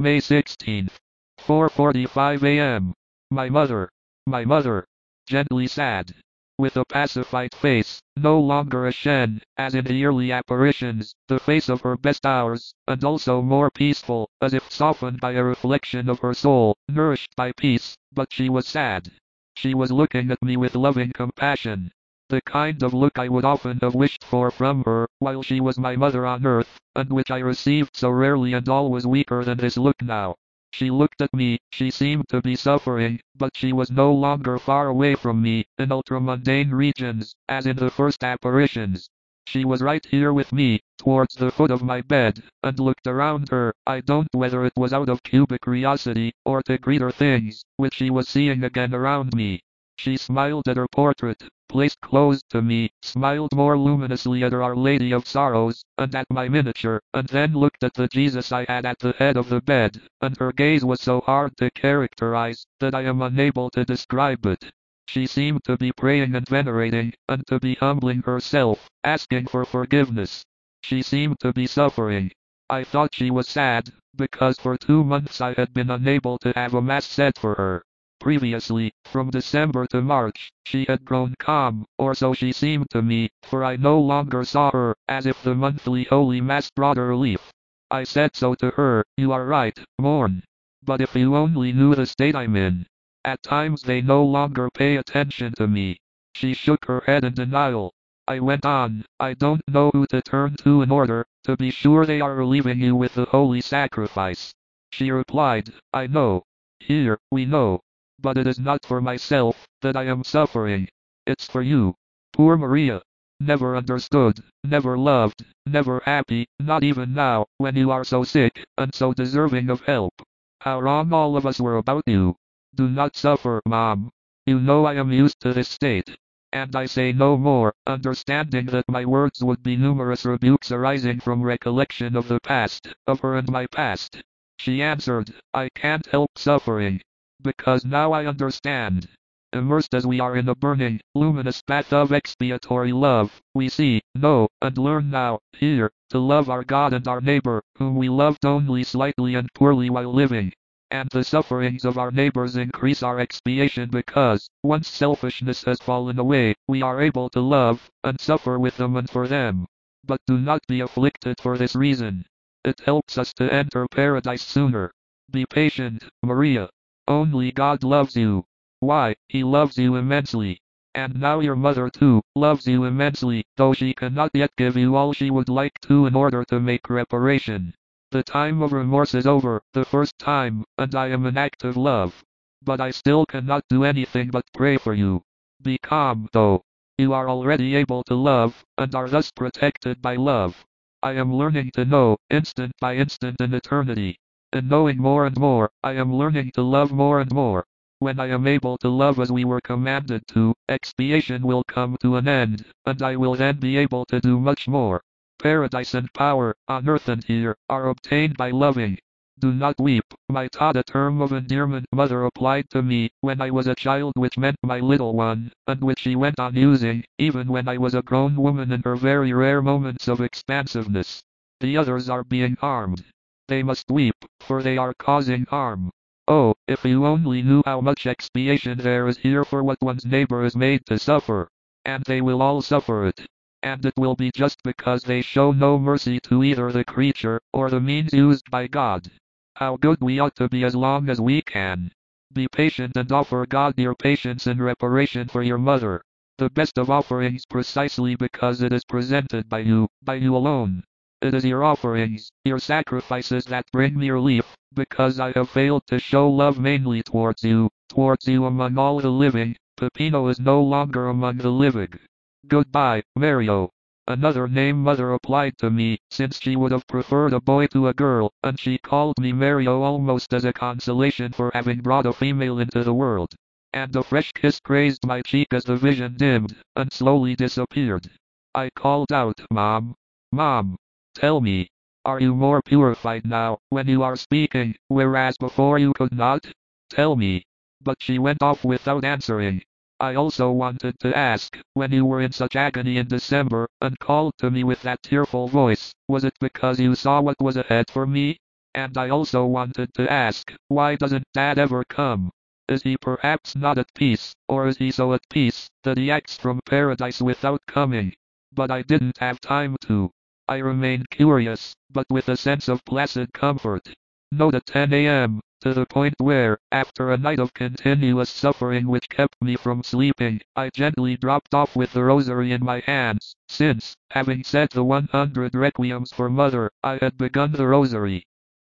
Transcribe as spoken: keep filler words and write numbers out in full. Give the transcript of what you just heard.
May sixteenth. four forty-five a m My mother. My mother. Gently sad. With a pacified face, no longer a shen, as in the yearly apparitions, the face of her best hours, and also more peaceful, as if softened by a reflection of her soul, nourished by peace, but she was sad. She was looking at me with loving compassion. The kind of look I would often have wished for from her, while she was my mother on earth, and which I received so rarely and always weaker than this look now. She looked at me, she seemed to be suffering, but she was no longer far away from me, in ultramundane regions, as in the first apparitions. She was right here with me, towards the foot of my bed, and looked around her. I don't know whether it was out of cubic curiosity, or to greater things, which she was seeing again around me. She smiled at her portrait, placed close to me, smiled more luminously at Our Lady of Sorrows, and at my miniature, and then looked at the Jesus I had at the head of the bed, and her gaze was so hard to characterize, that I am unable to describe it. She seemed to be praying and venerating, and to be humbling herself, asking for forgiveness. She seemed to be suffering. I thought she was sad, because for two months I had been unable to have a mass said for her. Previously, from December to March, she had grown calm, or so she seemed to me, for I no longer saw her, as if the monthly Holy Mass brought her relief. I said so to her, "You are right, mourn. But if you only knew the state I'm in. At times they no longer pay attention to me." She shook her head in denial. I went on, "I don't know who to turn to in order, to be sure they are relieving you with the holy sacrifice." She replied, "I know. Here, we know. But it is not for myself, that I am suffering. It's for you. Poor Maria. Never understood, never loved, never happy, not even now, when you are so sick, and so deserving of help. How wrong all of us were about you. Do not suffer, Mom. You know I am used to this state. And I say no more, understanding that my words would be numerous rebukes arising from recollection of the past, of her and my past." She answered, "I can't help suffering. Because now I understand. Immersed as we are in a burning, luminous bath of expiatory love, we see, know, and learn now, here, to love our God and our neighbor, whom we loved only slightly and poorly while living. And the sufferings of our neighbors increase our expiation because, once selfishness has fallen away, we are able to love, and suffer with them and for them. But do not be afflicted for this reason. It helps us to enter paradise sooner. Be patient, Maria. Only God loves you. Why, He loves you immensely. And now your mother too, loves you immensely, though she cannot yet give you all she would like to in order to make reparation. The time of remorse is over, the first time, and I am in active love. But I still cannot do anything but pray for you. Be calm, though. You are already able to love, and are thus protected by love. I am learning to know, instant by instant in eternity. In knowing more and more, I am learning to love more and more. When I am able to love as we were commanded to, expiation will come to an end, and I will then be able to do much more. Paradise and power, on earth and here, are obtained by loving. Do not weep, my taught a term of endearment mother applied to me, when I was a child, which meant my little one, and which she went on using, even when I was a grown woman in her very rare moments of expansiveness. The others are being harmed. They must weep, for they are causing harm. Oh, if you only knew how much expiation there is here for what one's neighbor is made to suffer. And they will all suffer it. And it will be just because they show no mercy to either the creature, or the means used by God. How good we ought to be as long as we can. Be patient and offer God your patience in reparation for your mother. The best of offerings precisely because it is presented by you, by you alone. It is your offerings, your sacrifices that bring me relief, because I have failed to show love mainly towards you, towards you among all the living. Peppino is no longer among the living. Goodbye, Mario. Another name mother applied to me, since she would have preferred a boy to a girl, and she called me Mario almost as a consolation for having brought a female into the world. And a fresh kiss grazed my cheek as the vision dimmed, and slowly disappeared. I called out, "Mom! Mom! Tell me, are you more purified now, when you are speaking, whereas before you could not? Tell me." But she went off without answering. I also wanted to ask, when you were in such agony in December, and called to me with that tearful voice, was it because you saw what was ahead for me? And I also wanted to ask, why doesn't Dad ever come? Is he perhaps not at peace, or is he so at peace that he acts from paradise without coming? But I didn't have time to. I remained curious, but with a sense of placid comfort. Note at ten a m, to the point where, after a night of continuous suffering which kept me from sleeping, I gently dropped off with the rosary in my hands, since, having said the one hundred requiems for Mother, I had begun the rosary.